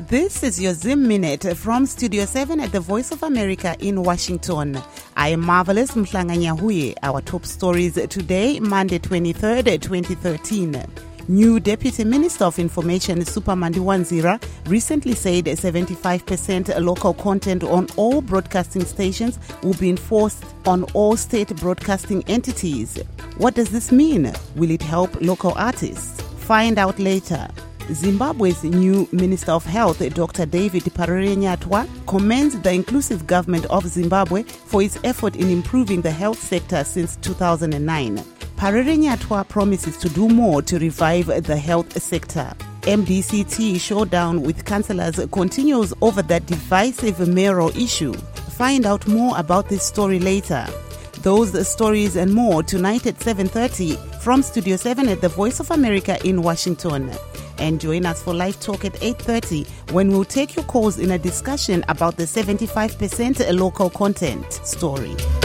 This is your Zim Minute from Studio 7 at the Voice of America in Washington. I am Marvelous Mhlanga-Nyahuye. Our top stories today, Monday 23rd, 2013. New Deputy Minister of Information Supamandi Wanzira recently said 75% local content on all broadcasting stations will be enforced on all state broadcasting entities. What does this mean? Will it help local artists? Find out later. Zimbabwe's new Minister of Health, Dr. David Parere-Nyatwa, commends the inclusive government of Zimbabwe for its effort in improving the health sector since 2009. Parere-Nyatwa promises to do more to revive the health sector. MDCT showdown with councillors continues over that divisive mayoral issue. Find out more about this story later. Those stories and more tonight at 7:30 from Studio 7 at the Voice of America in Washington. And join us for live talk at 8:30 when we'll take your calls in a discussion about the 75% local content story.